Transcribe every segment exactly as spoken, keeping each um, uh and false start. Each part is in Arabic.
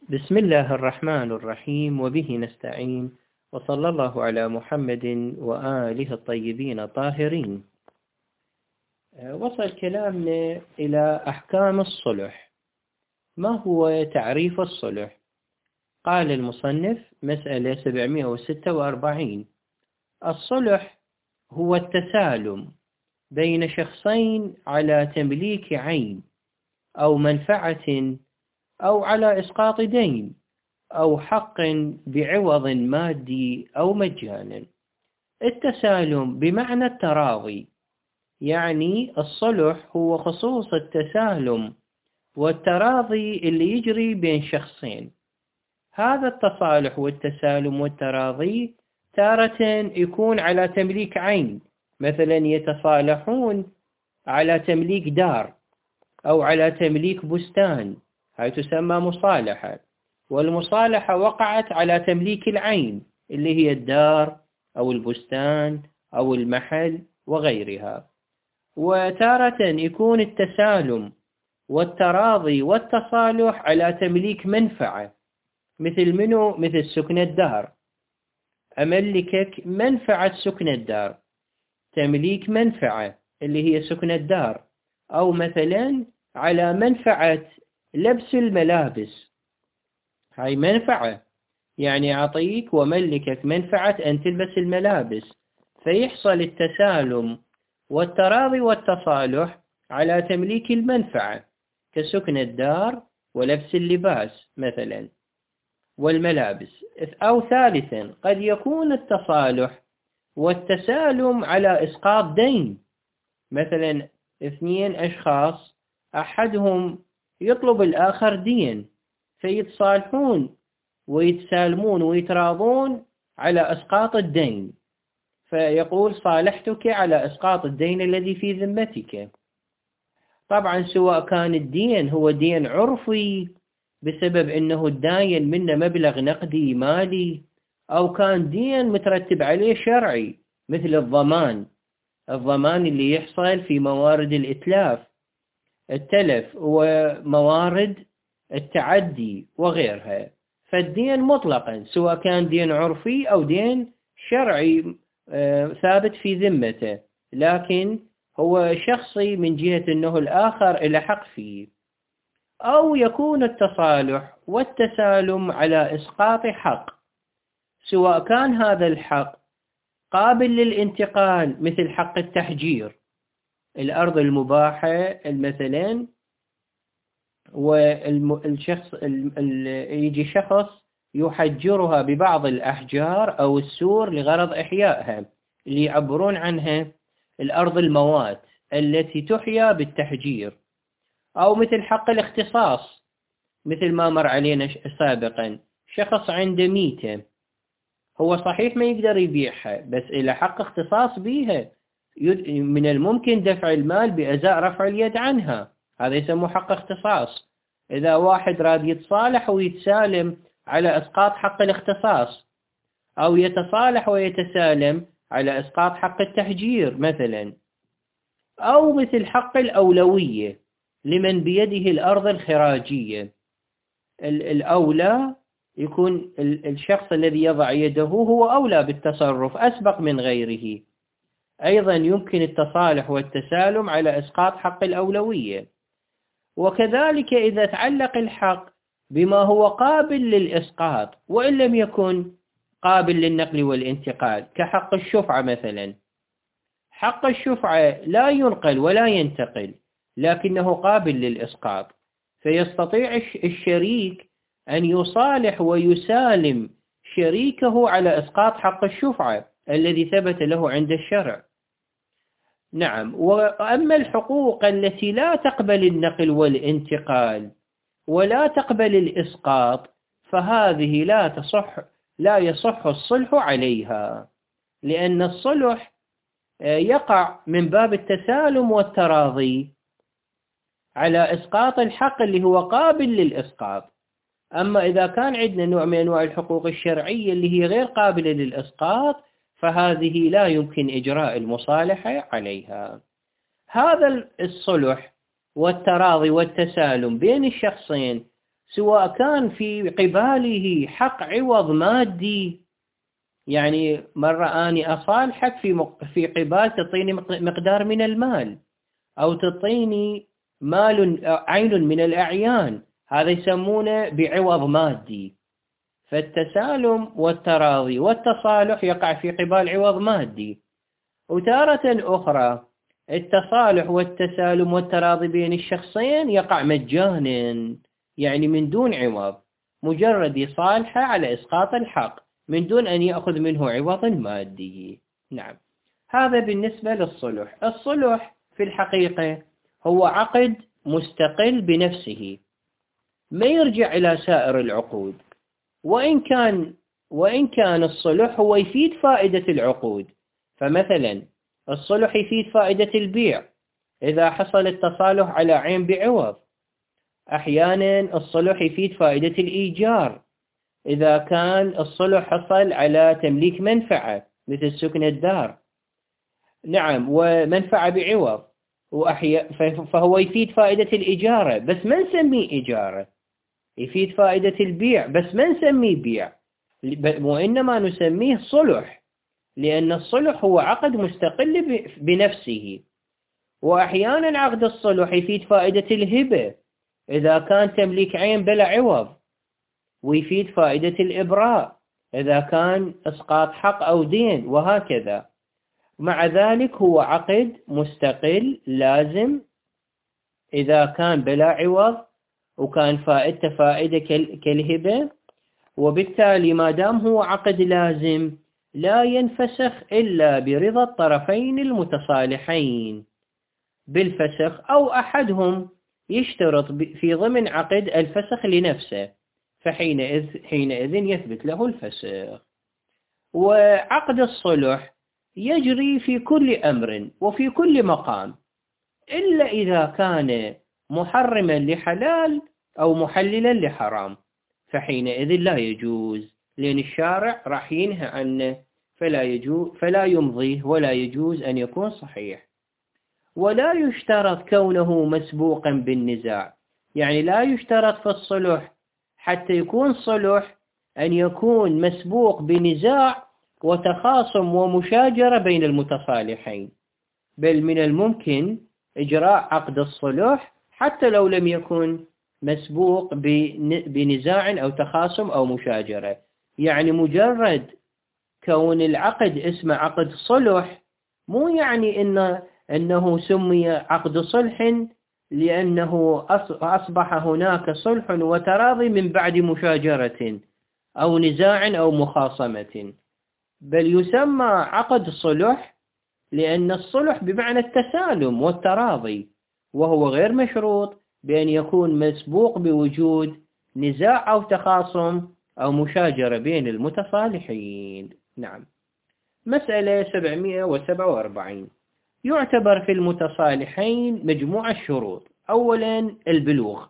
بسم الله الرحمن الرحيم، وبه نستعين، وصلى الله على محمد وآله الطيبين الطاهرين. وصل كلامنا إلى أحكام الصلح. ما هو تعريف الصلح؟ قال المصنف مسألة سبعمائة وستة وأربعين: الصلح هو التسالم بين شخصين على تمليك عين أو منفعة أو على إسقاط دين أو حق بعوض مادي أو مجانا. التسالم بمعنى التراضي، يعني الصلح هو خصوص التسالم والتراضي اللي يجري بين شخصين. هذا التصالح والتسالم والتراضي تارة يكون على تمليك عين، مثلا يتصالحون على تمليك دار أو على تمليك بستان، هاي تسمى مصالحة. والمصالحة وقعت على تمليك العين اللي هي الدار أو البستان أو المحل وغيرها. وتارة يكون التسالم والتراضي والتصالح على تمليك منفعة، مثل منو؟ مثل سكن الدار، أملكك منفعة سكن الدار، تمليك منفعة اللي هي سكن الدار، أو مثلا على منفعة لبس الملابس، هاي منفعة، يعني أعطيك وملكك منفعة أن تلبس الملابس، فيحصل التسالم والتراضي والتصالح على تمليك المنفعة كسكن الدار ولبس اللباس مثلا والملابس. أو ثالثا قد يكون التصالح والتسالم على إسقاط دين، مثلا اثنين أشخاص أحدهم يطلب الآخر دين، فيتصالحون ويتسالمون ويتراضون على إسقاط الدين، فيقول صالحتك على إسقاط الدين الذي في ذمتك. طبعا سواء كان الدين هو دين عرفي بسبب أنه الداين منه مبلغ نقدي مالي، أو كان دين مترتب عليه شرعي مثل الضمان، الضمان اللي يحصل في موارد الإتلاف التلف وموارد التعدي وغيرها. فالدين مطلقا سواء كان دين عرفي أو دين شرعي ثابت في ذمته، لكن هو شخصي من جهة أنه الآخر إلى حق فيه. أو يكون التصالح والتسالم على إسقاط حق، سواء كان هذا الحق قابل للانتقال، مثل حق التحجير، الأرض المباحة مثلا، والشخص يجي شخص يحجرها ببعض الأحجار أو السور لغرض إحيائها، اللي يعبرون عنها الأرض الموات التي تحيا بالتحجير. أو مثل حق الاختصاص، مثل ما مر علينا سابقا، شخص عنده ميتة، هو صحيح ما يقدر يبيعها بس إلى حق اختصاص بيها، من الممكن دفع المال بأزاء رفع اليد عنها، هذا يسمى حق اختصاص. إذا واحد راد يتصالح ويتسالم على إسقاط حق الاختصاص، أو يتصالح ويتسالم على إسقاط حق التحجير مثلا. أو مثل حق الأولوية لمن بيده الأرض الخراجية، الأولى يكون الشخص الذي يضع يده هو أولى بالتصرف أسبق من غيره. أيضا يمكن التصالح والتسالم على إسقاط حق الأولوية. وكذلك إذا تعلق الحق بما هو قابل للإسقاط وإن لم يكن قابل للنقل والانتقال، كحق الشفعة مثلا. حق الشفعة لا ينقل ولا ينتقل لكنه قابل للإسقاط، فيستطيع الشريك أن يصالح ويسالم شريكه على إسقاط حق الشفعة الذي ثبت له عند الشرع. نعم. وأما الحقوق التي لا تقبل النقل والانتقال ولا تقبل الإسقاط، فهذه لا تصح لا يصح الصلح عليها، لأن الصلح يقع من باب التسالم والتراضي على إسقاط الحق اللي هو قابل للإسقاط. أما إذا كان عندنا نوع من أنواع الحقوق الشرعية اللي هي غير قابلة للإسقاط، فهذه لا يمكن إجراء المصالحة عليها. هذا الصلح والتراضي والتسالم بين الشخصين سواء كان في قباله حق عوض مادي، يعني مرة أني أصالحك في في قبال تعطيني مقدار من المال، أو تعطيني مال عين من الأعيان، هذا يسمونه بعوض مادي. فالتسالم والتراضي والتصالح يقع في قبال عوض مادي. وتارة أخرى التصالح والتسالم والتراضي بين الشخصين يقع مجانا، يعني من دون عوض، مجرد يصالحه على إسقاط الحق من دون أن يأخذ منه عوض مادي. نعم، هذا بالنسبة للصلح. الصلح في الحقيقة هو عقد مستقل بنفسه، ما يرجع إلى سائر العقود، وإن كان وإن كان الصلح هو يفيد فائدة العقود. فمثلا الصلح يفيد فائدة البيع إذا حصل التصالح على عين بعوض. أحيانا الصلح يفيد فائدة الإيجار إذا كان الصلح حصل على تمليك منفعة مثل سكن الدار. نعم، ومنفعة بعوض. فهو يفيد فائدة الإجارة بس ما نسميه إجارة، يفيد فائدة البيع بس ما نسميه بيع، وإنما نسميه صلح، لأن الصلح هو عقد مستقل بنفسه. وأحيانا عقد الصلح يفيد فائدة الهبة إذا كان تمليك عين بلا عوض، ويفيد فائدة الإبراء إذا كان إسقاط حق أو دين، وهكذا. مع ذلك هو عقد مستقل لازم إذا كان بلا عوض وكان فائدته فائدة كالهبة، وبالتالي ما دام هو عقد لازم لا ينفسخ إلا برضا الطرفين المتصالحين بالفسخ، أو أحدهم يشترط في ضمن عقد الفسخ لنفسه، فحينئذ حينئذ يثبت له الفسخ. وعقد الصلح يجري في كل أمر وفي كل مقام، إلا إذا كان محرما لحلال أو محللا لحرام، فحينئذ لا يجوز، لأن الشارع راح ينهى عنه، فلا يجوز فلا يمضيه ولا يجوز أن يكون صحيح. ولا يشترط كونه مسبوقا بالنزاع، يعني لا يشترط في الصلح حتى يكون صلح أن يكون مسبوق بنزاع وتخاصم ومشاجرة بين المتصالحين، بل من الممكن إجراء عقد الصلح حتى لو لم يكن مسبوق بنزاع أو تخاصم أو مشاجرة. يعني مجرد كون العقد اسمه عقد صلح مو يعني إن أنه سمي عقد صلح لأنه أصبح هناك صلح وتراضي من بعد مشاجرة أو نزاع أو مخاصمة، بل يسمى عقد صلح لأن الصلح بمعنى التسالم والتراضي، وهو غير مشروط بأن يكون مسبوق بوجود نزاع أو تخاصم أو مشاجرة بين المتصالحين. نعم. مسألة سبعمائة وسبعة وأربعين. يعتبر في المتصالحين مجموعة شروط. أولا البلوغ،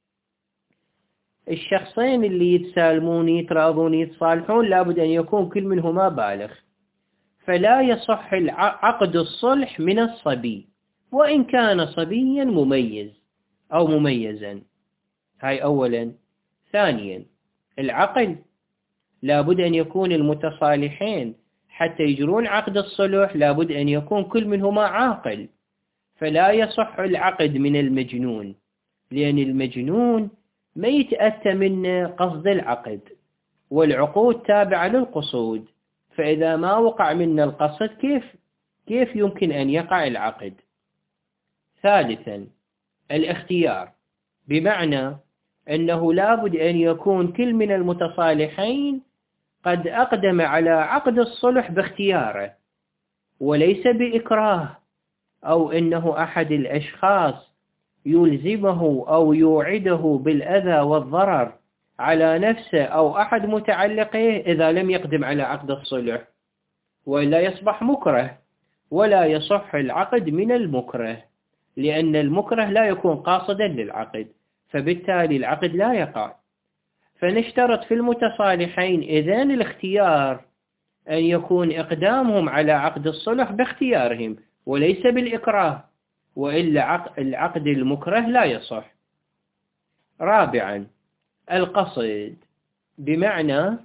الشخصين اللي يتسالمون يتراضون يتصالحون لابد أن يكون كل منهما بالغ، فلا يصح عقد الصلح من الصبي وإن كان صبيا مميز أو مميزا. هاي أولا. ثانيا العقل، لابد أن يكون المتصالحين حتى يجرون عقد الصلح لابد أن يكون كل منهما عاقل، فلا يصح العقد من المجنون، لأن المجنون ما يتأتى منه قصد العقد، والعقود تابعة للقصود، فإذا ما وقع منا القصد كيف كيف يمكن أن يقع العقد؟ ثالثا الاختيار، بمعنى أنه لابد أن يكون كل من المتصالحين قد أقدم على عقد الصلح باختياره وليس بإكراه، أو أنه أحد الأشخاص يلزمه أو يوعده بالأذى والضرر على نفسه أو أحد متعلقه إذا لم يقدم على عقد الصلح، وإلا يصبح مكره، ولا يصح العقد من المكره، لأن المكره لا يكون قاصدا للعقد، فبالتالي العقد لا يقع. فنشترط في المتصالحين إذن الاختيار، أن يكون إقدامهم على عقد الصلح باختيارهم وليس بالإكراه، وإلا العقد المكره لا يصح. رابعا القصد، بمعنى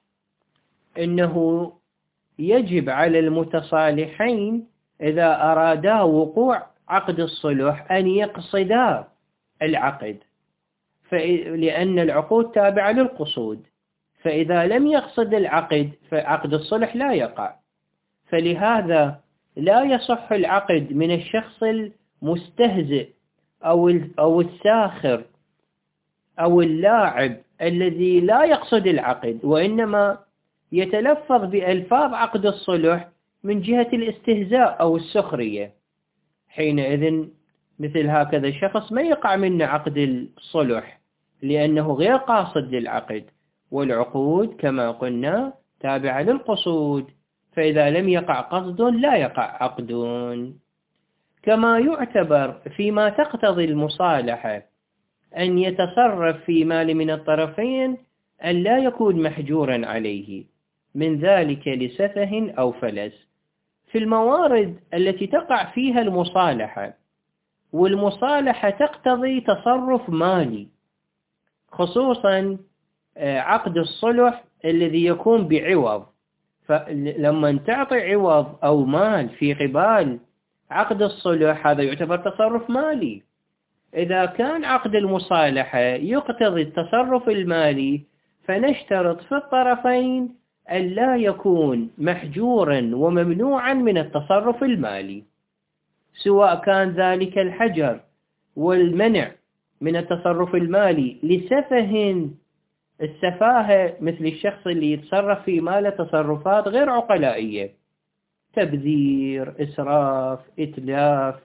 أنه يجب على المتصالحين إذا أرادا وقوع عقد الصلح أن يقصدا العقد، لأن العقود تابعة للقصود، فإذا لم يقصد العقد فعقد الصلح لا يقع. فلهذا لا يصح العقد من الشخص المستهزئ أو أو الساخر أو اللاعب الذي لا يقصد العقد، وإنما يتلفظ بألفاظ عقد الصلح من جهة الاستهزاء أو السخرية. حينئذ مثل هكذا شخص ما يقع منه عقد الصلح، لأنه غير قاصد للعقد، والعقود كما قلنا تابعة للقصود، فإذا لم يقع قصد لا يقع عقد. كما يعتبر فيما تقتضي المصالحة أن يتصرف في مال من الطرفين أن لا يكون محجورا عليه، من ذلك لسفه أو فلس، في الموارد التي تقع فيها المصالحة، والمصالحة تقتضي تصرف مالي، خصوصا عقد الصلح الذي يكون بعوض. فلما تعطي عوض أو مال في قبال عقد الصلح هذا يعتبر تصرف مالي. إذا كان عقد المصالحة يقتضي التصرف المالي فنشترط في الطرفين أن لا يكون محجورا وممنوعا من التصرف المالي، سواء كان ذلك الحجر والمنع من التصرف المالي لسفه، السفاهة مثل الشخص اللي يتصرف في ماله تصرفات غير عقلائية، تبذير، إسراف، إتلاف،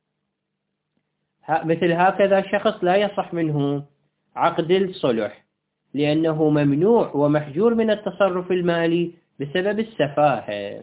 مثل هكذا شخص لا يصح منه عقد الصلح، لأنه ممنوع ومحجور من التصرف المالي بسبب السفاهة.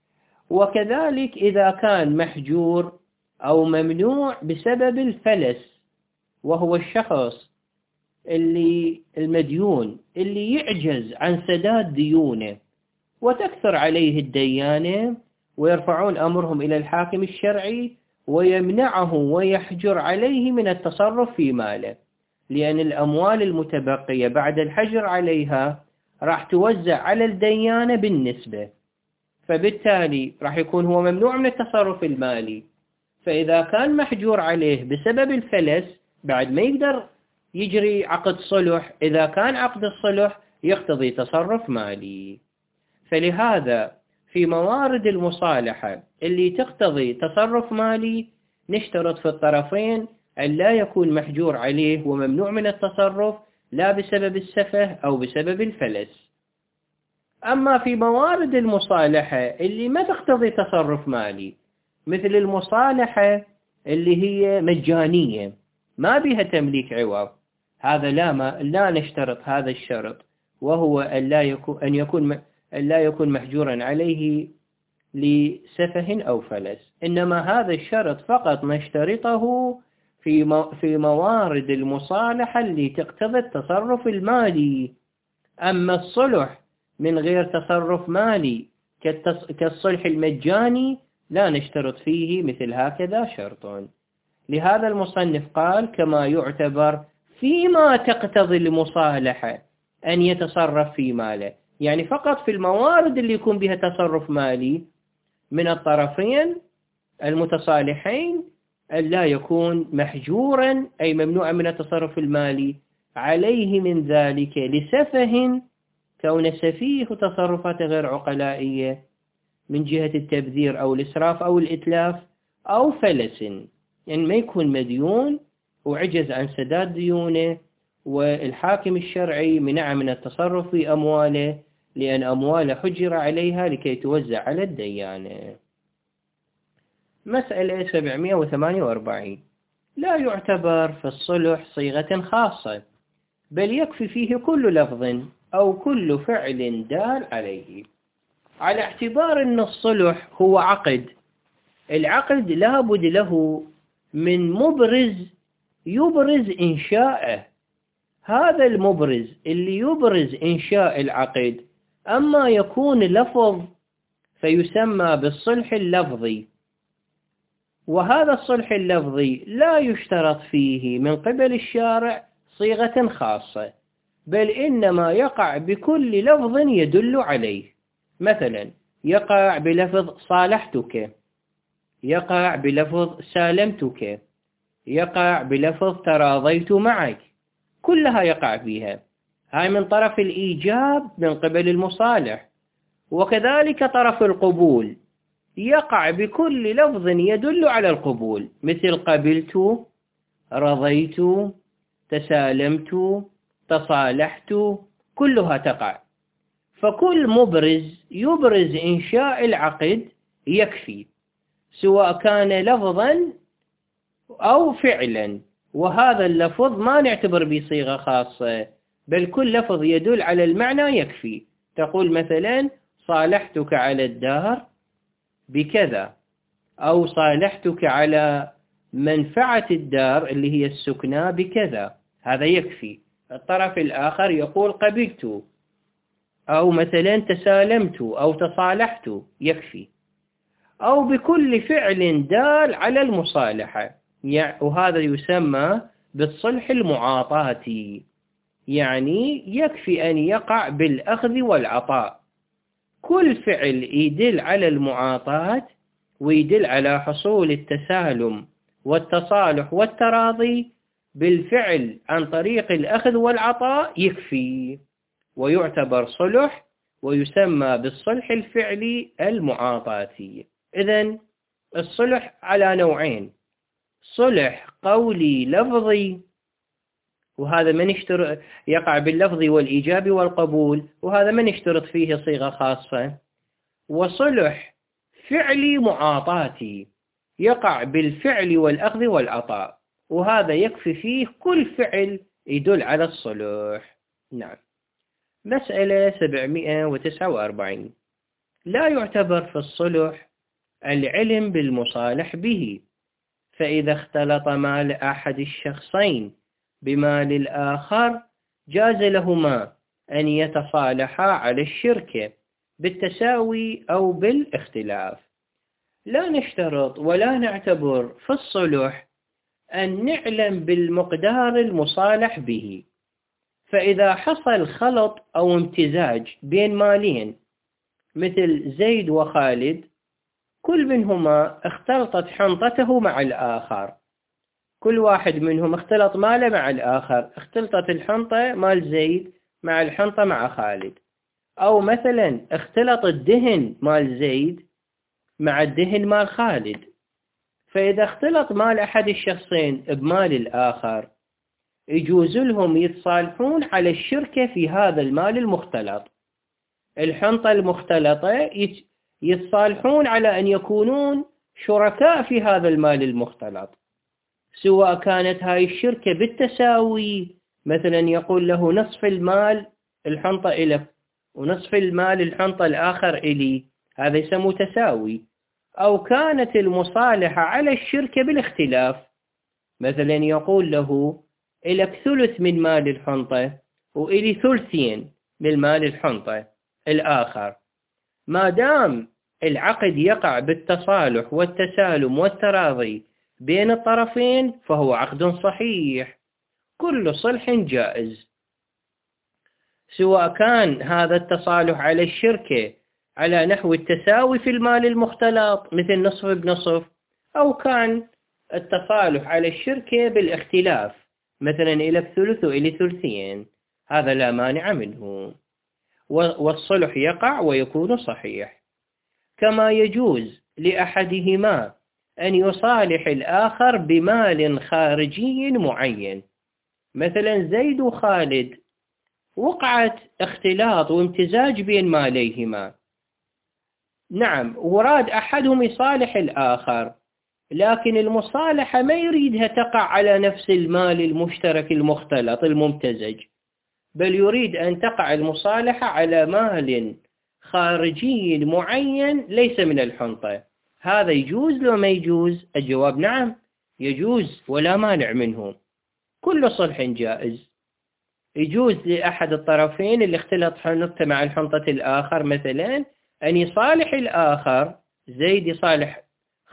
وكذلك إذا كان محجور أو ممنوع بسبب الفلس، وهو الشخص اللي المديون اللي يعجز عن سداد ديونه وتكثر عليه الديانة، ويرفعون أمرهم إلى الحاكم الشرعي ويمنعه ويحجر عليه من التصرف في ماله، لأن الأموال المتبقية بعد الحجر عليها راح توزع على الديانة بالنسبة، فبالتالي راح يكون هو ممنوع من التصرف المالي. فإذا كان محجور عليه بسبب الفلس بعد ما يقدر يجري عقد صلح، إذا كان عقد الصلح يقتضي تصرف مالي. فلهذا في موارد المصالحة اللي تقتضي تصرف مالي نشترط في الطرفين أن لا يكون محجور عليه وممنوع من التصرف لا بسبب السفه أو بسبب الفلس. أما في موارد المصالحة اللي ما تقتضي تصرف مالي، مثل المصالحة اللي هي مجانية ما بها تمليك عوض، هذا لا ما لا نشترط هذا الشرط، وهو أن لا يكون أن يكون أن لا يكون محجورا عليه لسفه أو فلس، إنما هذا الشرط فقط نشترطه في في موارد المصالحة اللي تقتضي التصرف المالي. أما الصلح من غير تصرف مالي كالصلح المجاني لا نشترط فيه مثل هكذا شرط. لهذا المصنف قال كما يعتبر فيما تقتضي المصالحة أن يتصرف في ماله، يعني فقط في الموارد اللي يكون بها تصرف مالي من الطرفين المتصالحين أن لا يكون محجورا أي ممنوعا من التصرف المالي عليه من ذلك لسفه، كون سفيه تصرفات غير عقلائية من جهة التبذير أو الإسراف أو الإتلاف، أو فلس يعني ما يكون مديون وعجز عن سداد ديونه والحاكم الشرعي منع من التصرف في أمواله لأن أمواله حجر عليها لكي توزع على الديانة. مسألة سبعمائة وثمانية وأربعين. لا يعتبر في الصلح صيغة خاصة، بل يكفي فيه كل لفظ أو كل فعل دال عليه، على اعتبار أن الصلح هو عقد. العقد لابد له من مبرز يبرز إنشاءه، هذا المبرز اللي يبرز إنشاء العقد أما يكون لفظ فيسمى بالصلح اللفظي، وهذا الصلح اللفظي لا يشترط فيه من قبل الشارع صيغة خاصة، بل إنما يقع بكل لفظ يدل عليه. مثلا يقع بلفظ صالحتك، يقع بلفظ سالمتك، يقع بلفظ تراضيت معك، كلها يقع فيها. هاي من طرف الإيجاب من قبل المصالح. وكذلك طرف القبول يقع بكل لفظ يدل على القبول، مثل قبلت، رضيت، تسالمت، تصالحت، كلها تقع. فكل مبرز يبرز إنشاء العقد يكفي، سواء كان لفظا أو فعلا. وهذا اللفظ ما نعتبر بصيغة خاصة، بل كل لفظ يدل على المعنى يكفي. تقول مثلا صالحتك على الدار بكذا، أو صالحتك على منفعة الدار اللي هي السكنى بكذا، هذا يكفي. الطرف الآخر يقول قبلت، أو مثلا تسالمت أو تصالحت، يكفي. أو بكل فعل دال على المصالحة، وهذا يسمى بالصلح المعاطاتي. يعني يكفي أن يقع بالأخذ والعطاء، كل فعل يدل على المعاطاة ويدل على حصول التسالم والتصالح والتراضي بالفعل عن طريق الأخذ والعطاء يكفي، ويعتبر صلح، ويسمى بالصلح الفعلي المعاطاتي. إذن الصلح على نوعين: صلح قولي لفظي، وهذا من يشترط يقع باللفظ والإيجاب والقبول، وهذا من يشترط فيه صيغة خاصة. وصلح فعلي معاطاتي، يقع بالفعل والأخذ والعطاء، وهذا يكفي فيه كل فعل يدل على الصلح. نعم. مسألة سبعمائة وتسعة وأربعين. لا يعتبر في الصلح العلم بالمصالح به، فإذا اختلط مال أحد الشخصين بمال الآخر جاز لهما أن يتصالحا على الشركة بالتساوي أو بالاختلاف. لا نشترط ولا نعتبر في الصلح أن نعلم بالمقدار المصالح به. فإذا حصل خلط أو امتزاج بين مالين مثل زيد وخالد، كل منهما اختلطت حنطته مع الآخر، كل واحد منهم اختلط ماله مع الآخر، اختلطت الحنطة مال زيد مع الحنطة مع خالد. أو مثلا اختلط الدهن مال زيد مع الدهن مال خالد. فإذا اختلط مال أحد الشخصين بمال الآخر يجوز لهم يتصالحون على الشركة في هذا المال المختلط. الحنطة المختلطة يتصالحون على أن يكونون شركاء في هذا المال المختلط، سواء كانت هاي الشركة بالتساوي، مثلا يقول له نصف المال الحنطة إلك ونصف المال الحنطة الآخر إلي، هذا يسمى تساوي. أو كانت المصالحة على الشركة بالاختلاف، مثلا يقول له إلك ثلث من مال الحنطة وإلي ثلثين من مال الحنطة الآخر. ما دام العقد يقع بالتصالح والتسالم والتراضي بين الطرفين فهو عقد صحيح، كل صلح جائز، سواء كان هذا التصالح على الشركة على نحو التساوي في المال المختلط مثل نصف بنصف، أو كان التصالح على الشركة بالاختلاف، مثلا إلى ثلث وإلى ثلثين، هذا لا مانع منه، والصلح يقع ويكون صحيح. كما يجوز لأحدهما أن يصالح الآخر بمال خارجي معين، مثلا زيد وخالد وقعت اختلاط وامتزاج بين ماليهما، نعم، وراد أحدهم يصالح الآخر، لكن المصالحة ما يريدها تقع على نفس المال المشترك المختلط الممتزج، بل يريد أن تقع المصالحة على مال خارجي معين ليس من الحنطة. هذا يجوز لو ما يجوز؟ الجواب نعم يجوز ولا مانع منه، كل صلح جائز. يجوز لأحد الطرفين اللي اختلط حنطته مع الحنطة الآخر مثلا أن يصالح الآخر، زيد يصالح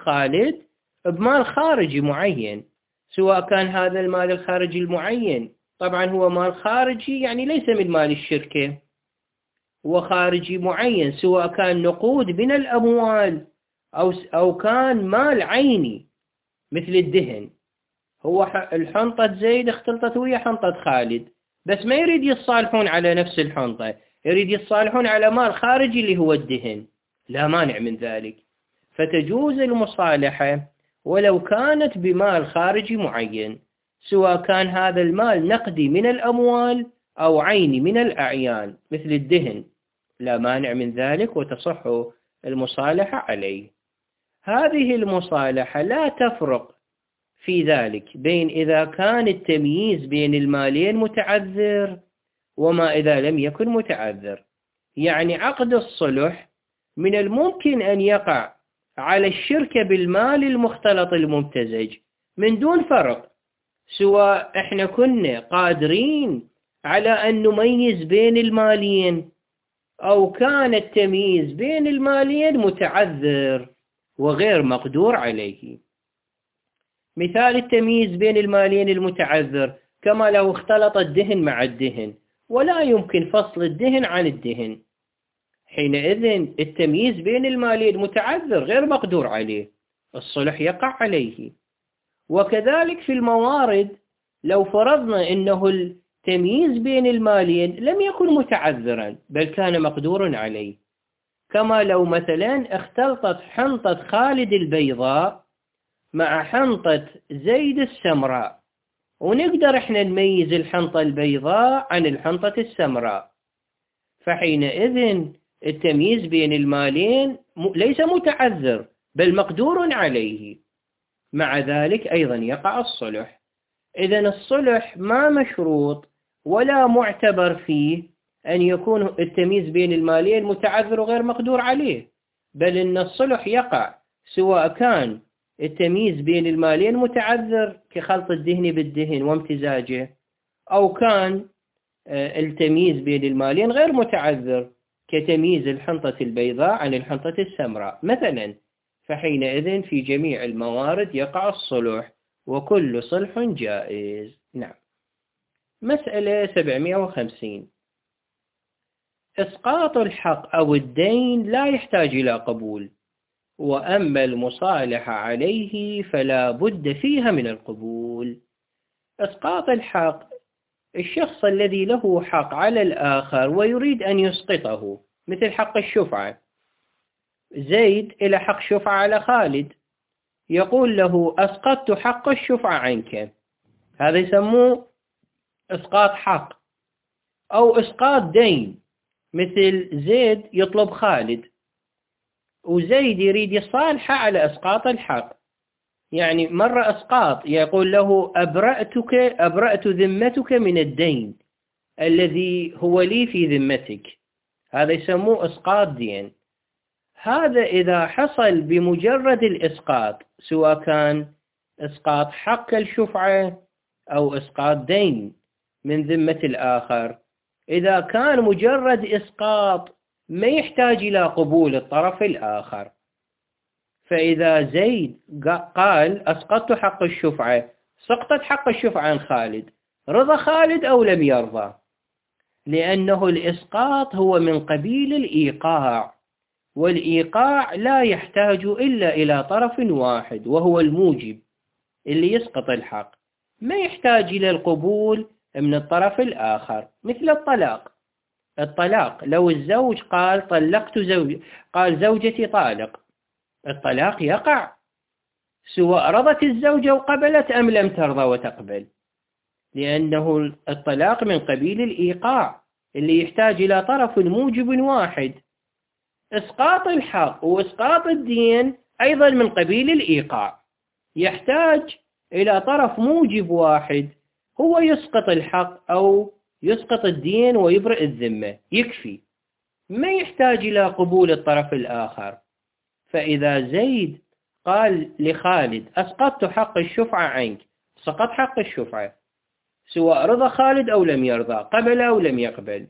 خالد بمال خارجي معين، سواء كان هذا المال الخارجي المعين طبعا هو مال خارجي، يعني ليس من مال الشركة، هو خارجي معين، سواء كان نقود من الأموال أو أو كان مال عيني مثل الدهن. هو الحنطة زيد اختلطت ويا حنطة خالد، بس ما يريد يتصالحون على نفس الحنطة، يريد يتصالحون على مال خارجي اللي هو الدهن، لا مانع من ذلك، فتجوز المصالحة ولو كانت بمال خارجي معين، سواء كان هذا المال نقدي من الأموال أو عيني من الأعيان مثل الدهن، لا مانع من ذلك وتصح المصالحة عليه. هذه المصالحة لا تفرق في ذلك بين إذا كان التمييز بين المالين متعذر وما إذا لم يكن متعذر. يعني عقد الصلح من الممكن أن يقع على الشركة بالمال المختلط الممتزج من دون فرق، سواء إحنا كنا قادرين على أن نميز بين المالين أو كان التمييز بين المالين متعذر وغير مقدور عليه. مثال التمييز بين المالين المتعذر كما لو اختلط الدهن مع الدهن ولا يمكن فصل الدهن عن الدهن، حينئذ التمييز بين المالين متعذر غير مقدور عليه، الصلح يقع عليه. وكذلك في الموارد، لو فرضنا أنه التمييز بين المالين لم يكن متعذرا بل كان مقدور عليه، كما لو مثلا اختلطت حنطة خالد البيضاء مع حنطة زيد السمراء، ونقدر احنا نميز الحنطة البيضاء عن الحنطة السمراء، فحينئذ التمييز بين المالين ليس متعذر بل مقدور عليه، مع ذلك أيضا يقع الصلح. إذن الصلح ما مشروط ولا معتبر فيه أن يكون التمييز بين المالين متعذر وغير مقدور عليه، بل إن الصلح يقع سواء كان التمييز بين المالين متعذر كخلط الدهن بالدهن وامتزاجه، أو كان التمييز بين المالين غير متعذر كتمييز الحنطة البيضاء عن الحنطة السمراء مثلا، فحينئذ في جميع الموارد يقع الصلح وكل صلح جائز. نعم. مسألة سبعمائة وخمسين. إسقاط الحق أو الدين لا يحتاج إلى قبول، وأما المصالحة عليه فلا بد فيها من القبول. إسقاط الحق، الشخص الذي له حق على الآخر ويريد أن يسقطه، مثل حق الشفعة، زيد إلى حق شفعة على خالد، يقول له أسقطت حق الشفعة عنك، هذا يسموه إسقاط حق. أو إسقاط دين، مثل زيد يطلب خالد وزيد يريد يصالحه على إسقاط الحق، يعني مرة إسقاط يقول له أبرأتك أبرأت ذمتك من الدين الذي هو لي في ذمتك، هذا يسموه إسقاط دين. هذا إذا حصل بمجرد الإسقاط، سواء كان إسقاط حق الشفعة أو إسقاط دين من ذمة الآخر، إذا كان مجرد إسقاط ما يحتاج إلى قبول الطرف الآخر. فإذا زيد قال أسقطت حق الشفعة، سقطت حق الشفعة عن خالد، رضى خالد أو لم يرضى؟ لأنه الإسقاط هو من قبيل الإيقاع، والإيقاع لا يحتاج إلا إلى طرف واحد وهو الموجب اللي يسقط الحق، ما يحتاج إلى القبول من الطرف الآخر. مثل الطلاق، الطلاق لو الزوج قال طلقت زوجي، قال زوجتي طالق، الطلاق يقع سواء رضت الزوجة وقبلت أم لم ترضى وتقبل، لأنه الطلاق من قبيل الإيقاع اللي يحتاج إلى طرف موجب واحد. إسقاط الحق وإسقاط الدين أيضا من قبيل الإيقاع، يحتاج إلى طرف موجب واحد هو يسقط الحق أو يسقط الدين ويبرئ الذمة، يكفي، ما يحتاج إلى قبول الطرف الآخر. فإذا زيد قال لخالد أسقطت حق الشفعة عنك، سقط حق الشفعة سواء رضى خالد أو لم يرضى، قبل أو لم يقبل.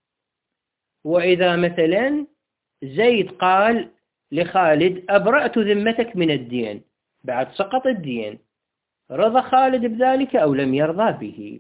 وإذا مثلا زيد قال لخالد أبرأت ذمتك من الدين، بعد سقط الدين، رضى خالد بذلك أو لم يرضى به،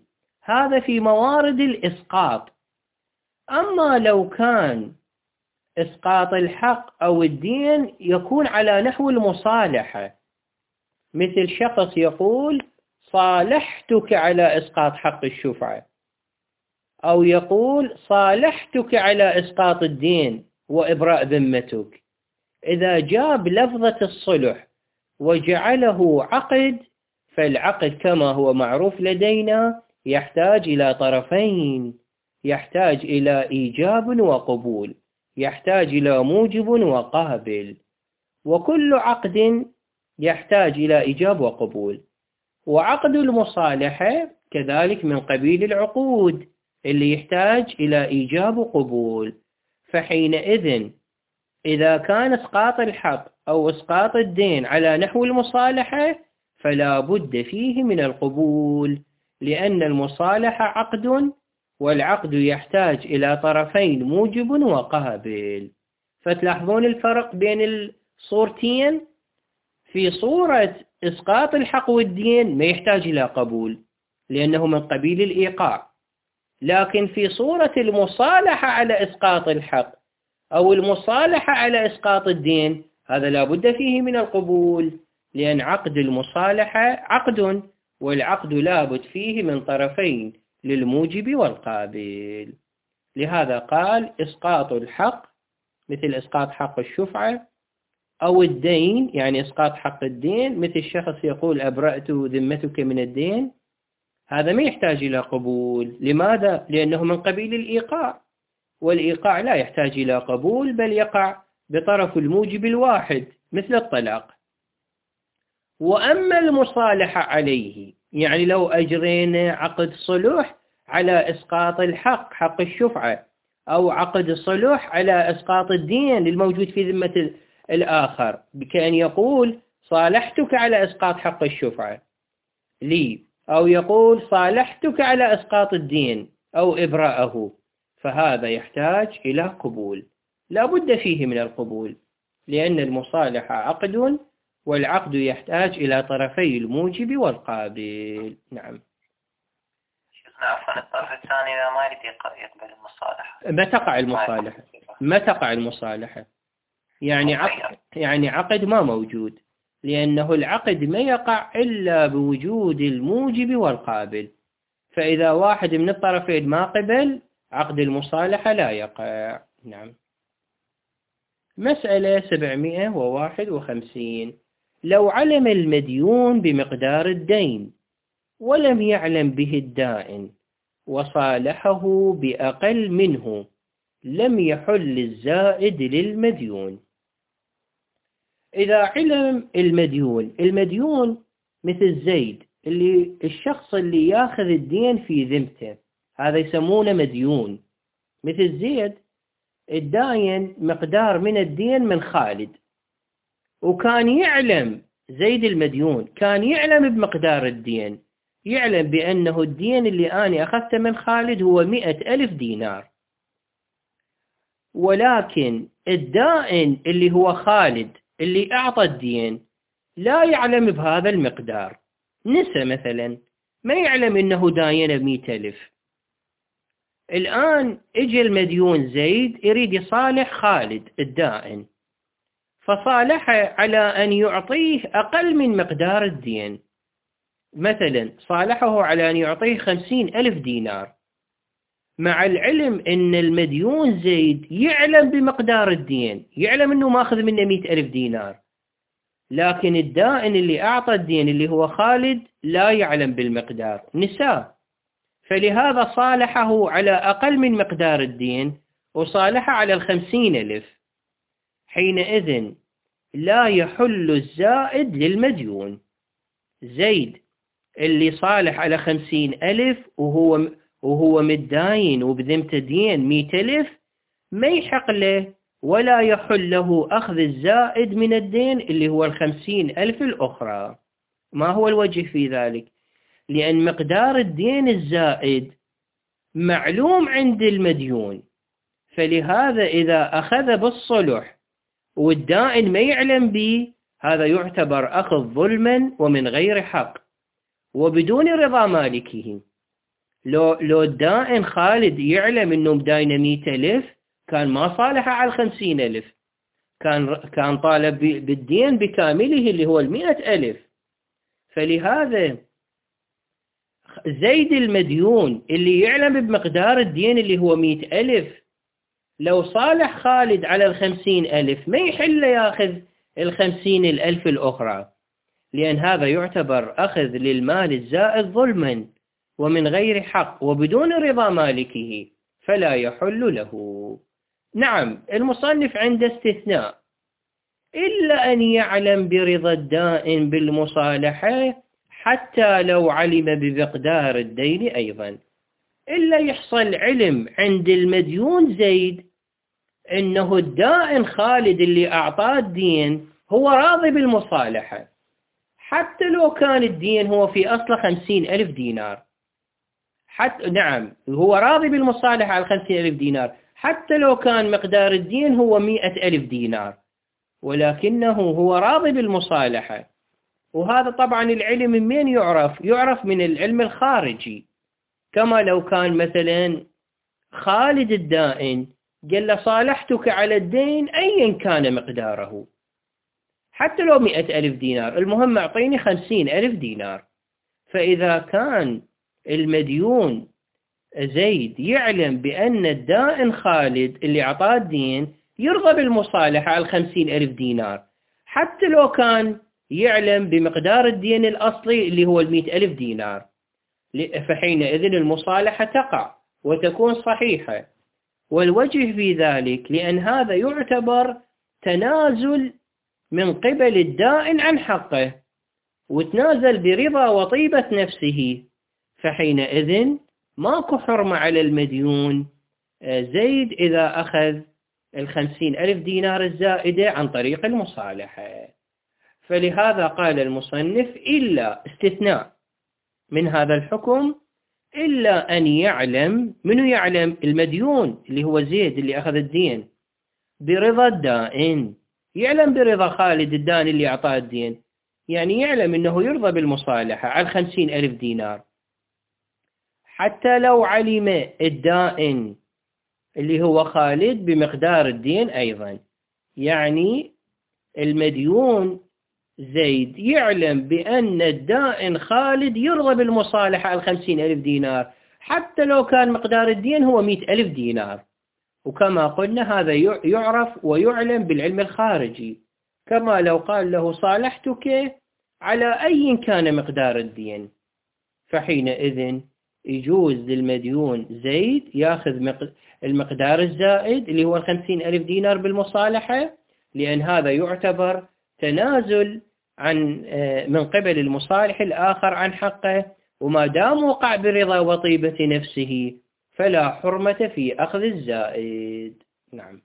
هذا في موارد الإسقاط. أما لو كان إسقاط الحق أو الدين يكون على نحو المصالحة، مثل شخص يقول صالحتك على إسقاط حق الشفعة، أو يقول صالحتك على إسقاط الدين وإبراء ذمتك، إذا جاب لفظة الصلح وجعله عقد، فالعقد كما هو معروف لدينا يحتاج إلى طرفين، يحتاج إلى إيجاب وقبول، يحتاج إلى موجب وقابل، وكل عقد يحتاج إلى إيجاب وقبول. وعقد المصالحة كذلك من قبيل العقود اللي يحتاج إلى إيجاب وقبول. فحينئذ إذا كان إسقاط الحق أو إسقاط الدين على نحو المصالحة فلا بد فيه من القبول، لأن المصالحة عقد، والعقد يحتاج إلى طرفين موجب وقابل. فتلاحظون الفرق بين الصورتين. في صورة إسقاط الحق والدين ما يحتاج إلى قبول لأنه من قبيل الإيقاع، لكن في صورة المصالحة على إسقاط الحق أو المصالحة على إسقاط الدين هذا لا بد فيه من القبول، لأن عقد المصالحة عقد، والعقد لا بد فيه من طرفين للموجب والقابل. لهذا قال إسقاط الحق مثل إسقاط حق الشفعة، أو الدين يعني إسقاط حق الدين مثل الشخص يقول أبرأت ذمتك من الدين، هذا ما يحتاج إلى قبول. لماذا؟ لأنه من قبيل الإيقاع، والإيقاع لا يحتاج إلى قبول بل يقع بطرف الموجب الواحد مثل الطلاق. وأما المصالحة عليه، يعني لو أجرينا عقد صلح على إسقاط الحق حق الشفعة، أو عقد صلح على إسقاط الدين الموجود في ذمة الآخر، بكأن يقول صالحتك على إسقاط حق الشفعة لي، أو يقول صالحتك على إسقاط الدين أو إبراءه، فهذا يحتاج إلى قبول، لا بد فيه من القبول، لأن المصالحة عقد، والعقد يحتاج إلى طرفي الموجب والقابل. نعم. عفوا الطرف الثاني إذا ما يريد يقبل المصالحة ما تقع المصالحة ما تقع المصالحة يعني عقد يعني عقد ما موجود، لأنه العقد ما يقع إلا بوجود الموجب والقابل، فإذا واحد من الطرفين ما قبل عقد المصالحة لا يقع. نعم. مسألة سبعمائة وواحد وخمسين. لو علم المديون بمقدار الدين ولم يعلم به الدائن وصالحه بأقل منه لم يحل الزائد للمديون. إذا علم المديون، المديون مثل زيد اللي الشخص اللي ياخذ الدين في ذمته هذا يسمونه مديون، مثل زيد الداين مقدار من الدين من خالد، وكان يعلم زيد المديون كان يعلم بمقدار الدين، يعلم بأنه الدين اللي أنا أخذته من خالد هو مئة ألف دينار، ولكن الدائن اللي هو خالد اللي أعطى الدين لا يعلم بهذا المقدار، نسى مثلا ما يعلم أنه داين بمئة ألف. الآن اجى المديون زيد يريد يصالح خالد الدائن، فصالحه على أن يعطيه أقل من مقدار الدين، مثلا صالحه على أن يعطيه خمسين ألف دينار، مع العلم أن المديون زيد يعلم بمقدار الدين، يعلم أنه ماخذ منه مئة ألف دينار، لكن الدائن اللي أعطى الدين اللي هو خالد لا يعلم بالمقدار، نساه، فلهذا صالحه على أقل من مقدار الدين وصالحه على الخمسين ألف. حينئذ لا يحل الزائد للمديون. زيد اللي صالح على خمسين ألف وهو وهو متداين وبذمته دين مئة ألف ما يحق له ولا يحل له أخذ الزائد من الدين اللي هو الخمسين ألف الأخرى. ما هو الوجه في ذلك؟ لأن مقدار الدين الزائد معلوم عند المديون، فلهذا إذا أخذ بالصلح والدائن ما يعلم به هذا يعتبر أخذ ظلما ومن غير حق وبدون رضا مالكه، لو لو الدائن خالد يعلم انه مداينه مئة ألف كان ما صالح على الخمسين ألف، كان كان طالب بالدين بكامله اللي هو المئة ألف. فلهذا زيد المديون اللي يعلم بمقدار الدين اللي هو مئة ألف لو صالح خالد على الخمسين ألف ما يحل ياخذ الخمسين الألف الأخرى، لأن هذا يعتبر أخذ للمال الزائد ظلما ومن غير حق وبدون رضا مالكه، فلا يحل له. نعم المصنف عنده استثناء، إلا أن يعلم برضا الدائن بالمصالحة حتى لو علم بمقدار الدين أيضا، إلا يحصل علم عند المديون زيد إنه الدائن خالد اللي أعطاه الدين هو راضي بالمصالحة، حتى لو كان الدين هو في أصل خمسين ألف دينار. حتى نعم هو راضي بالمصالحة على خمسين ألف دينار حتى لو كان مقدار الدين هو مئة ألف دينار، ولكنه هو راضي بالمصالحة. وهذا طبعا العلم من مين يعرف؟ يعرف من العلم الخارجي، كما لو كان مثلا خالد الدائن قال له صالحتك على الدين أيا كان مقداره حتى لو مئة ألف دينار، المهم أعطيني خمسين ألف دينار. فإذا كان المديون زيد يعلم بأن الدائن خالد اللي أعطاه الدين يرضى بالمصالحة على الخمسين ألف دينار حتى لو كان يعلم بمقدار الدين الأصلي اللي هو المئة ألف دينار، فحينئذ المصالحة تقع وتكون صحيحة. والوجه في ذلك لأن هذا يعتبر تنازل من قبل الدائن عن حقه وتنازل برضا وطيبة نفسه، فحينئذ ماكو حرمة على المديون زيد إذا أخذ الخمسين ألف دينار الزائدة عن طريق المصالحة. فلهذا قال المصنف إلا استثناء من هذا الحكم، إلا أن يعلم، منو يعلم؟ المديون اللي هو زيد اللي أخذ الدين برضا الدائن، يعلم برضا خالد الدائن اللي أعطاه الدين، يعني يعلم أنه يرضى بالمصالحة على خمسين ألف دينار حتى لو علم الدائن اللي هو خالد بمقدار الدين أيضا. يعني المديون زيد يعلم بأن الدائن خالد يرضى بالمصالحة على خمسين ألف دينار حتى لو كان مقدار الدين هو مئة ألف دينار. وكما قلنا هذا يعرف ويعلم بالعلم الخارجي، كما لو قال له صالحتك على أي كان مقدار الدين، فحينئذ يجوز للمديون زيد ياخذ المقدار الزائد اللي هو الخمسين ألف دينار بالمصالحة، لأن هذا يعتبر تنازل عن من قبل المصالح الآخر عن حقه، وما دام وقع برضا وطيبة نفسه فلا حرمة في أخذ الزائد. نعم.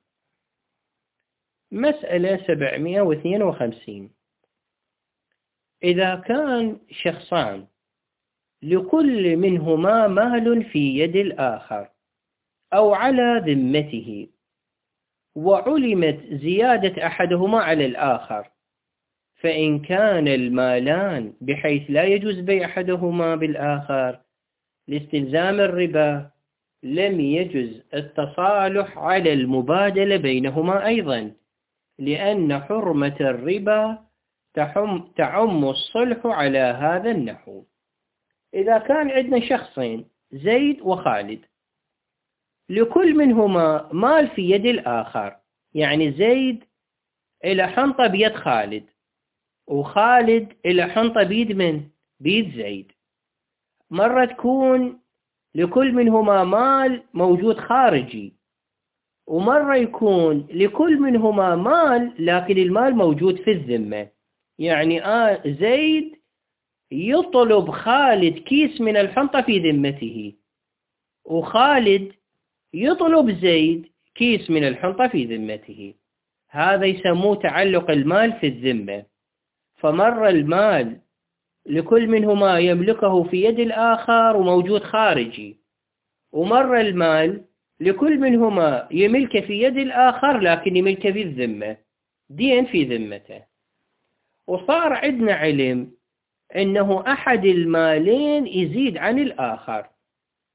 مسألة سبعمئة واثنين وخمسين. إذا كان شخصان لكل منهما مال في يد الآخر أو على ذمته وعلمت زيادة أحدهما على الآخر، فإن كان المالان بحيث لا يجوز بيع أحدهما بالآخر لاستلزام الربا لم يجوز التصالح على المبادلة بينهما أيضا، لأن حرمة الربا تعم الصلح على هذا النحو. إذا كان عندنا شخصين زيد وخالد لكل منهما مال في يد الآخر، يعني زيد إلى حنطة بيد خالد وخالد إلى حنطة بيد من؟ بيد زيد. مرة تكون لكل منهما مال موجود خارجي، ومرة يكون لكل منهما مال لكن المال موجود في الذمة. يعني آه زيد يطلب خالد كيس من الحنطة في ذمته، وخالد يطلب زيد كيس من الحنطة في ذمته. هذا يسموه تعلق المال في الذمة. فمر المال لكل منهما يملكه في يد الآخر وموجود خارجي، ومر المال لكل منهما يملك في يد الآخر لكن يملك في الذمة، دين في ذمته. وصار عندنا علم أنه أحد المالين يزيد عن الآخر،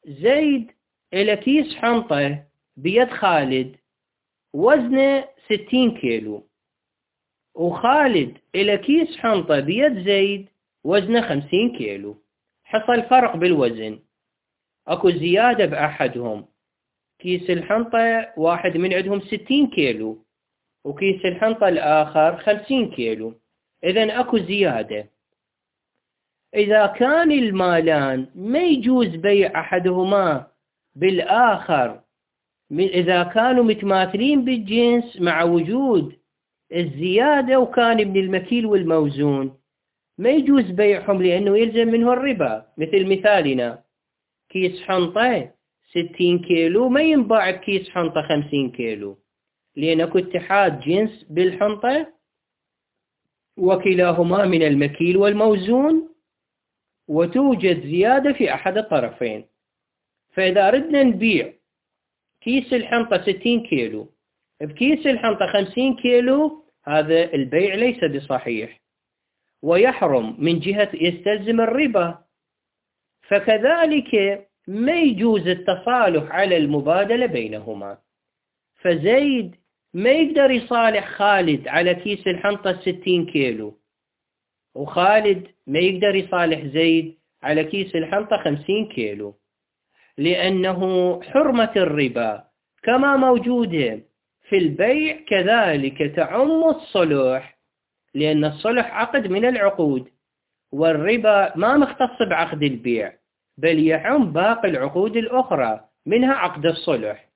زيد إلى كيس حنطة بيد خالد وزنه ستين كيلو، وخالد إلى كيس حنطة بيد زيد وزنه خمسين كيلو. حصل فرق بالوزن، أكو زيادة بأحدهم. كيس الحنطة واحد من عندهم ستين كيلو وكيس الحنطة الآخر خمسين كيلو، إذن أكو زيادة. إذا كان المالان ما يجوز بيع أحدهما بالآخر إذا كانوا متماثلين بالجنس مع وجود الزيادة وكان من المكيل والموزون، ما يجوز بيعهم لأنه يلزم منه الربا. مثل مثالنا كيس حنطة ستين كيلو ما ينباع بكيس حنطة خمسين كيلو، لأن اكو اتحاد جنس بالحنطة وكلاهما من المكيل والموزون وتوجد زيادة في أحد الطرفين. فإذا ردنا نبيع كيس الحنطة ستين كيلو بكيس الحنطة خمسين كيلو، هذا البيع ليس بصحيح ويحرم من جهة يستلزم الربا. فكذلك ما يجوز التصالح على المبادلة بينهما. فزيد ما يقدر يصالح خالد على كيس الحنطة ستين كيلو، وخالد ما يقدر يصالح زيد على كيس الحنطة خمسين كيلو، لأنه حرمة الربا كما موجودة في البيع كذلك تعم الصلح، لأن الصلح عقد من العقود، والربا ما مختص بعقد البيع بل يعم باقي العقود الأخرى منها عقد الصلح.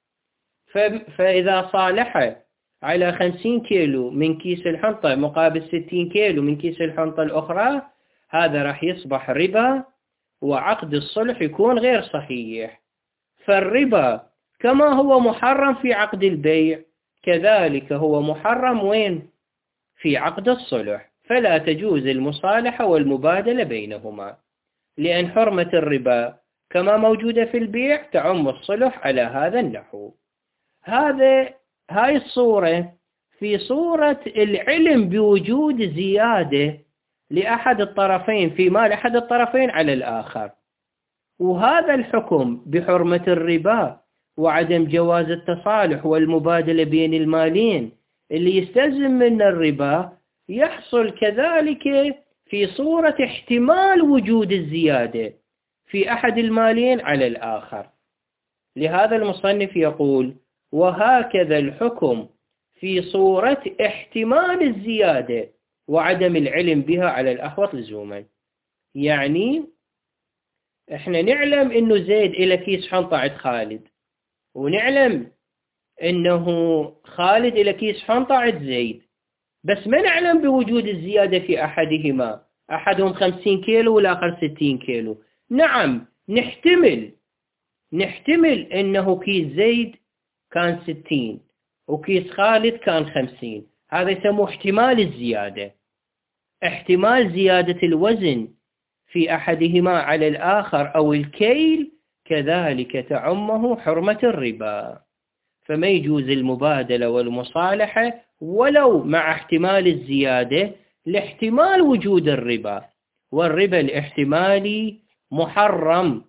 فإذا صالح على خمسين كيلو من كيس الحنطة مقابل ستين كيلو من كيس الحنطة الأخرى، هذا راح يصبح ربا وعقد الصلح يكون غير صحيح. فالربا كما هو محرم في عقد البيع كذلك هو محرم وين؟ في عقد الصلح. فلا تجوز المصالحة والمبادلة بينهما، لأن حرمة الربا كما موجودة في البيع تعم الصلح على هذا النحو. هذا هاي الصورة في صورة العلم بوجود زيادة لأحد الطرفين في مال أحد الطرفين على الآخر، وهذا الحكم بحرمة الربا وعدم جواز التصالح والمبادلة بين المالين اللي يستلزم من الربا يحصل كذلك في صورة احتمال وجود الزيادة في أحد المالين على الآخر. لهذا المصنف يقول: وهكذا الحكم في صورة احتمال الزيادة وعدم العلم بها على الأحوط لزوما. يعني احنا نعلم انه زيد إلى كيس حنطة عند خالد، ونعلم انه خالد إلى كيس حنطة عند زيد، بس ما نعلم بوجود الزيادة في أحدهما، أحدهم خمسين كيلو والآخر ستين كيلو. نعم نحتمل نحتمل انه كيس زيد كان ستين وكيس خالد كان خمسين، هذا يسموه احتمال الزيادة. احتمال زيادة الوزن في أحدهما على الآخر أو الكيل كذلك تعمه حرمة الربا، فما يجوز المبادلة والمصالحة ولو مع احتمال الزيادة لاحتمال وجود الربا، والربا الاحتمالي محرم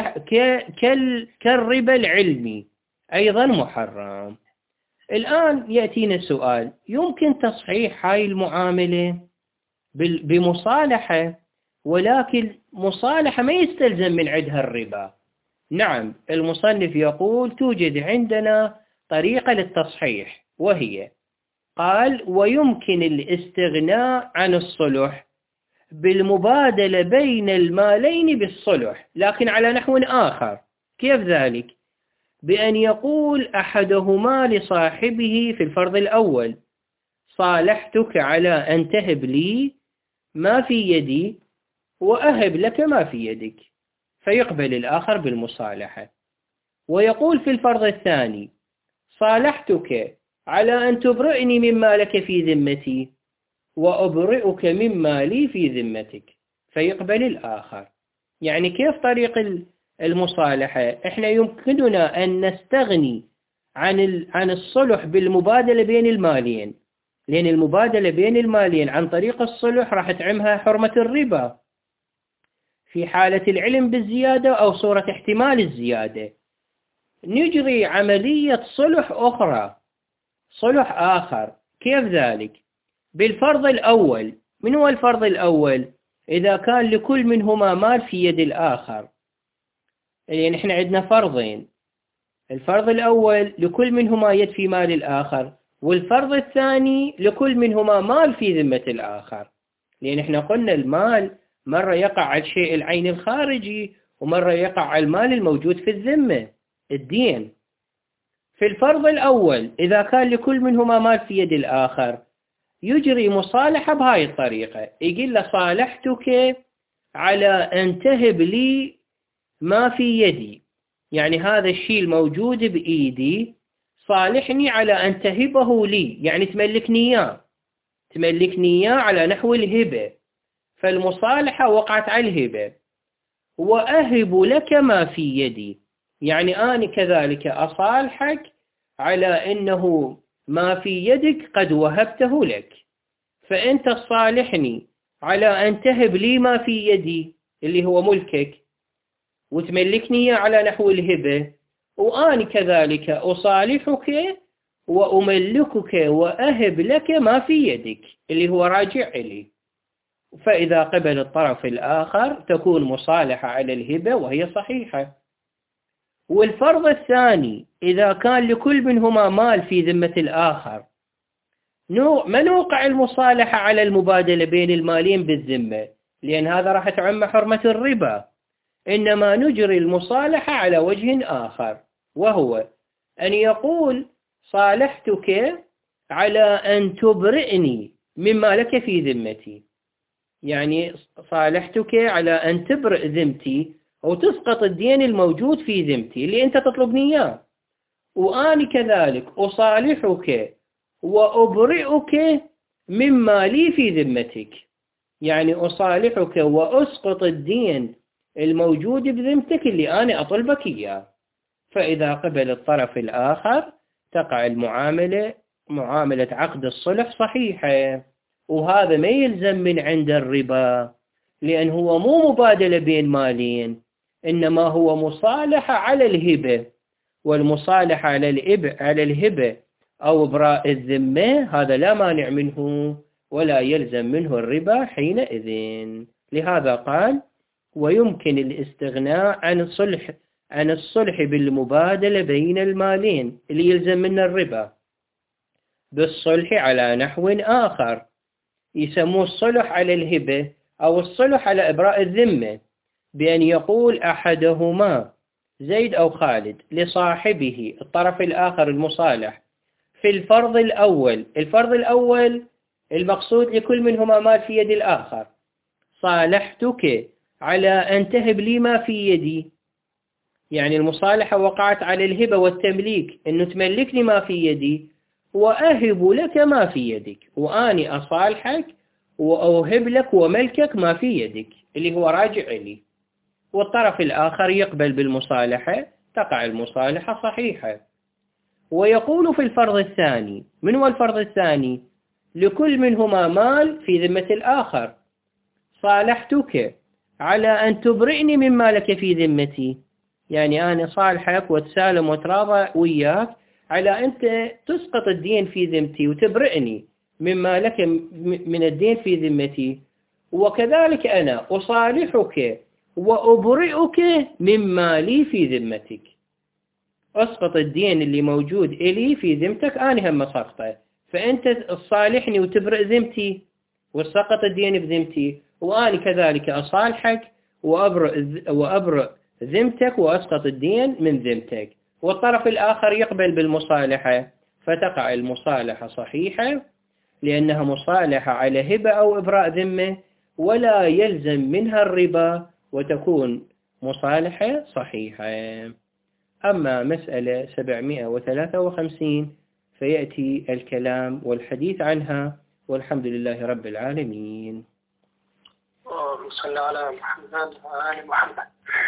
كالربا العلمي أيضا محرم. الآن يأتينا سؤال: يمكن تصحيح هاي المعاملة بمصالحة، ولكن مصالحة ما يستلزم من عندها الربا. نعم، المصنف يقول توجد عندنا طريقة للتصحيح، وهي قال: ويمكن الاستغناء عن الصلح بالمبادلة بين المالين بالصلح، لكن على نحو آخر. كيف ذلك؟ بأن يقول أحدهما لصاحبه في الفرض الأول: صالحتك على أن تهب لي ما في يدي وأهب لك ما في يدك، فيقبل الآخر بالمصالحة. ويقول في الفرض الثاني: صالحتك على أن تبرئني مما لك في ذمتي وأبرئك مما لي في ذمتك، فيقبل الآخر. يعني كيف طريق المصالحة؟ إحنا يمكننا أن نستغني عن عن الصلح بالمبادلة بين المالين، لأن المبادلة بين المالين عن طريق الصلح راح تعمها حرمة الربا. في حالة العلم بالزيادة أو صورة احتمال الزيادة، نجري عملية صلح أخرى، صلح آخر. كيف ذلك؟ بالفرض الأول. من هو الفرض الأول؟ إذا كان لكل منهما مال في يد الآخر. يعني نحن عندنا فرضين، الفرض الأول لكل منهما يد في مال الآخر، والفرض الثاني لكل منهما مال في ذمة الآخر. لأن احنا قلنا المال مرة يقع على الشيء العين الخارجي، ومرة يقع على المال الموجود في الذمة، الدين. في الفرض الأول إذا كان لكل منهما مال في يد الآخر، يجري مصالحة بهاي الطريقة. يقول له صالحتك على أن تهب لي ما في يدي، يعني هذا الشيء الموجود بإيدي صالحني على أن تهبه لي، يعني تملكني إياه، تملكني إياه على نحو الهبة. فالمصالحة وقعت على الهبة. وأهب لك ما في يدي، يعني أنا كذلك أصالحك على أنه ما في يدك قد وهبته لك، فأنت صالحني على أن تهب لي ما في يدي اللي هو ملكك، وتملكني على نحو الهبة، وأنا كذلك أصالحك وأملكك وأهب لك ما في يدك اللي هو راجع لي. فإذا قبل الطرف الآخر تكون مصالحة على الهبة وهي صحيحة. والفرض الثاني إذا كان لكل منهما مال في ذمة الآخر، ما نوقع المصالحة على المبادلة بين المالين بالذمة، لأن هذا راح تعم حرمة الربا، إنما نجري المصالحة على وجه آخر، وهو أن يقول صالحتك على أن تبرئني مما لك في ذمتي، يعني صالحتك على أن تبرئ ذمتي أو تسقط الدين الموجود في ذمتي اللي أنت تطلبني إياه، وأنا كذلك أصالحك وأبرئك مما لي في ذمتك، يعني أصالحك وأسقط الدين الموجود بذمتك اللي أنا أطلبك إياه. فإذا قبل الطرف الآخر تقع المعاملة معاملة عقد الصلح صحيحة، وهذا ما يلزم من عند الربا، لأن هو مو مبادلة بين مالين، إنما هو مصالحة على الهبة، والمصالحة على الإب على الهبة أو إبراء الذمة هذا لا مانع منه ولا يلزم منه الربا حينئذ. لهذا قال ويمكن الاستغناء عن الصلح عن الصلح بالمبادلة بين المالين اللي يلزم منه الربا بالصلح على نحو آخر، يسموه الصلح على الهبة أو الصلح على إبراء الذمة، بأن يقول أحدهما زيد أو خالد لصاحبه الطرف الآخر المصالح في الفرض الأول. الفرض الأول المقصود لكل منهما مال في يد الآخر، صالحتك على أن تهب لي ما في يدي، يعني المصالحة وقعت على الهبة والتمليك، أنه تملكني ما في يدي وأهب لك ما في يدك، وأني أصالحك وأوهب لك وملكك ما في يدك اللي هو راجع لي، والطرف الآخر يقبل بالمصالحة، تقع المصالحة صحيحة. ويقول في الفرض الثاني، من هو الفرض الثاني؟ لكل منهما مال في ذمة الآخر، صالحتك على أن تبرئني مما لك في ذمتي، يعني أنا صالحك وتسالم وتراضى وياك على أنت تسقط الدين في ذمتي وتبرئني مما لك من الدين في ذمتي، وكذلك أنا أصالحك وأبرئك مما لي في ذمتك، أسقط الدين اللي موجود إلي في ذمتك أنا هم سقطه، فأنت تصالحني وتبرئ ذمتي وسقط الدين بذمتي، وأنا كذلك أصالحك وأبرئ, وأبرئ ذمتك وأسقط الدين من ذمتك، والطرف الآخر يقبل بالمصالحة، فتقع المصالحة صحيحة لأنها مصالحة على هبة أو إبراء ذمة، ولا يلزم منها الربا، وتكون مصالحة صحيحة. أما مسألة سبعمائة وثلاثة وخمسين فيأتي الكلام والحديث عنها، والحمد لله رب العالمين. اللهم صل على محمد وآل محمد.